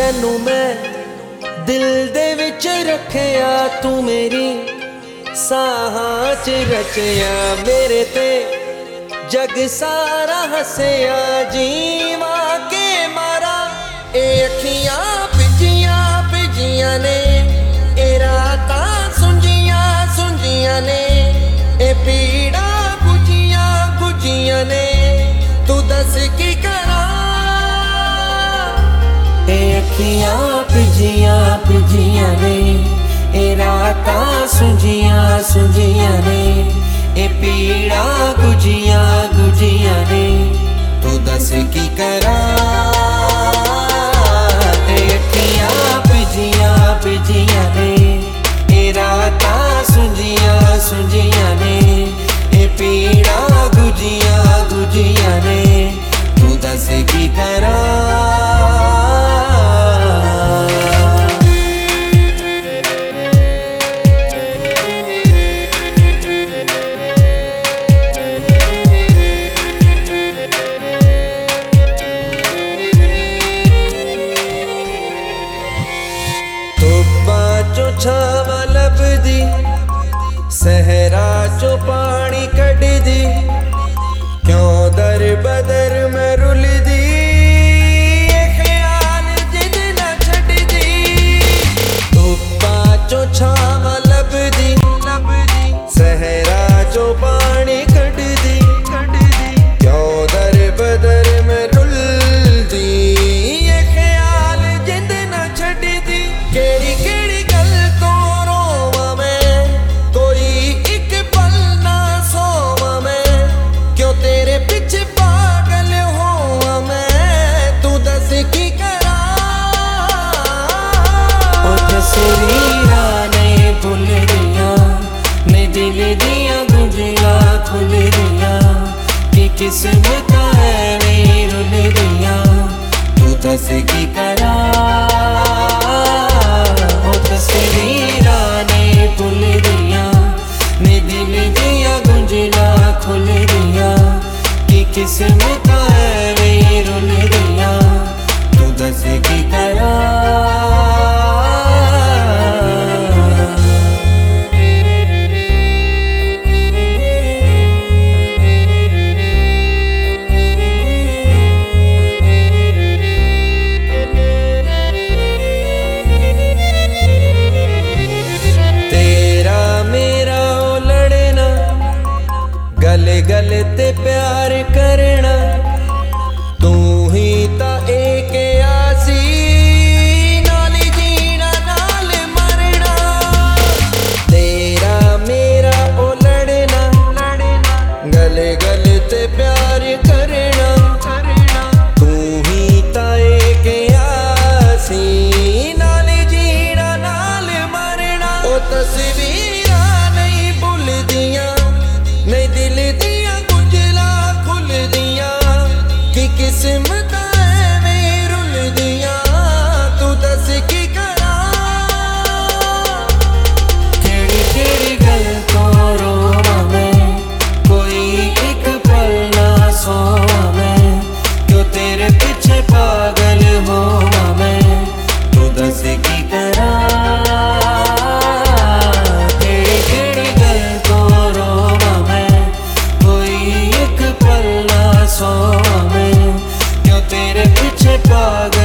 तेनू मैं दिल दे विच रखिया, तू मेरी साहां च रचिया। मेरे ते जग सारा हसिया, जीवा के मारा ए अखियां पिजियां पिजियां ने, ए रातां सुंजियां सुंजियां ने, ए पीड़ा गुजियां गुजियां ने। तू दस की करा ए अखियां पिजियां पिजियां ने, ए रातां सुंजियां सुंजियां ने, ए पीड़ा गुजियां गुजियां ने। तू दस की करा ए अखियां पिजियां पिजियां ने, ए रातां सुंजियां सुंजियां ने, ए पीड़ा गुजियां गुजियां ने। तू दस की करा छावा लभदी, सहरा चो पानी कढदी, क्यों दर बदर में रुलदी, ये ख्याल जिद न छड्दी। धुप्पा चो छावा लभदी, सहरा चो पानी कढदी, क्यों दर बदर में रुलदी, ये ख्याल जिद न छड्दी। केड़ी किस्मत है मेरी रुल दिया, तू दस की करा। ओ तस्वीरा ने भुल दिया, मैं दिल दिया गुंजला खुल दिया, कि किस्मत है मेरी रुल दिया, तू दस की करा। गले गले ते प्यार करना, तू ही ता एक आसी, नाल जीना नाल मरना। तेरा मेरा ओ लड़ना, गले गले ते प्यार करना, तू ही ता एक आसी, नाल जीना नाल मरना। ओ तस्वीरा नहीं भुलदियां, नहीं दिल दिया गुंजला खुल दिया, कि किस्मत है मेरी रुल दिया, तू दस की करा। केड़ी केड़ी गल तो रोवा मैं, कोई एक पल ना सोवा मैं, क्यों तेरे पीछे पागल होवा मैं, तू दस की करा। सोवा मैं, क्यों तेरे पीछे पागल